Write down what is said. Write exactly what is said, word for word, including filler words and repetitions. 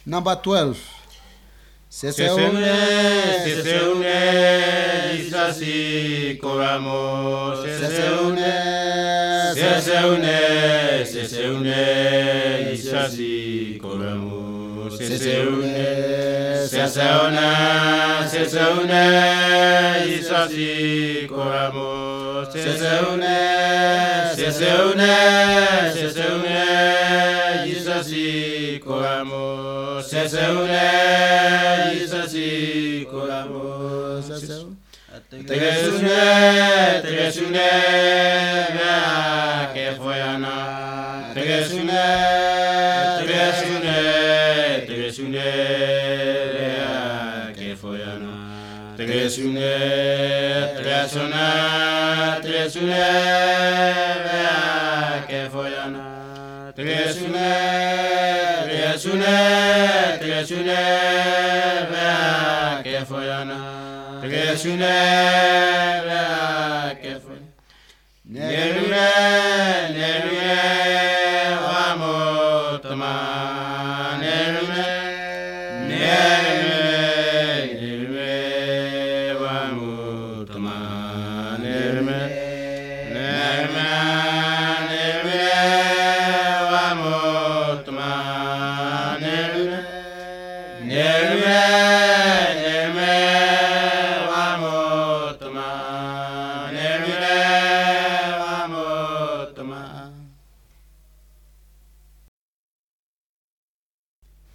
Number twelve. Seseune, seseune, isasi koramo. Seseune, seseune, seseune, isasi koramo. Seseune, seseune, seseune, isasi koramo. Seseune, seseune, seseune, isasi koramo. Seseune, isasi koramo. Seseune, Tegesune, Tegesune, vea que foyana. Tegesune, Tegesune, Tegesune, vea que foyana. Tegesune, Tegesune, Tegesune, vea que foyana. Tegesune, Tegesune, Tegesune, vea que foyana. Tegesune, vea que